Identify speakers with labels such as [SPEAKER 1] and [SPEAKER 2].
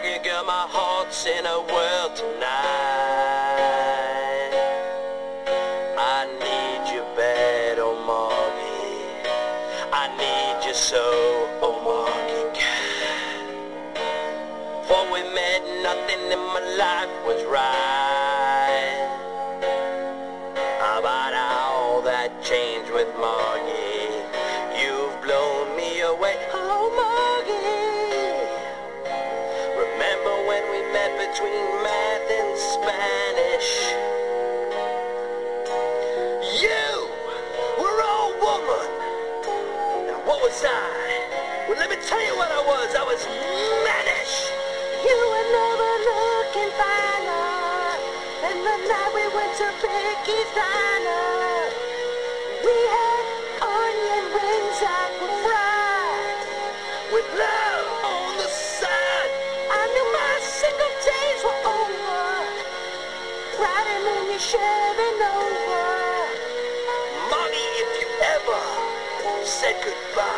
[SPEAKER 1] Margie, girl, my heart's in a whirl tonight. I need you bad, oh Margie. I need you so, oh Margie, girl. Before we met, nothing in my life was right. But all that changed with Margie. You've blown me away, oh Margie. Remember when we met between math and Spanish? You were all woman. And what was I? Well, let me tell you what I was. I was mannish.
[SPEAKER 2] You were never looking finer. And the night we went to Ricky's Diner, we had onion rings that were fried
[SPEAKER 1] with love on the side.
[SPEAKER 2] I knew my single days were over, riding in your Chevy Nova.
[SPEAKER 1] Margie, if you ever said goodbye,